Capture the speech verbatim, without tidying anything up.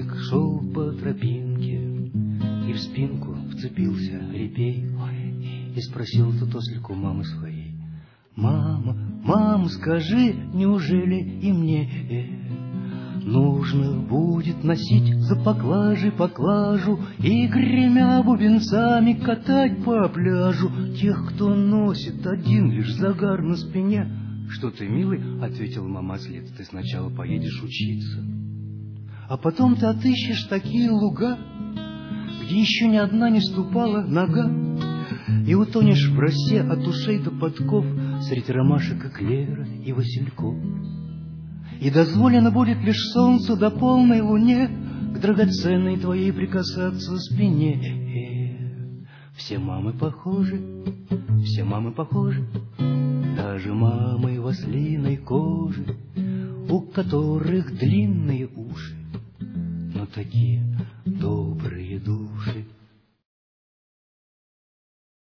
Мальчик шел по тропинке, и в спинку вцепился репей, ой, и спросил тут ослик у мамы своей: «Мама, мама, скажи, неужели и мне э, нужно будет носить за поклажей поклажу и, гремя бубенцами, катать по пляжу тех, кто носит один лишь загар на спине?» «Что ты, милый, — ответил мама след, — ты сначала поедешь учиться, а потом ты отыщешь такие луга, где еще ни одна не ступала нога, и утонешь в росе от ушей до подков средь ромашек и клевера и васильков. И дозволено будет лишь солнцу до полной луне к драгоценной твоей прикасаться спине». Все мамы похожи, все мамы похожи, даже мамы в ослиной коже, у которых длинные уши, но такие добрые души.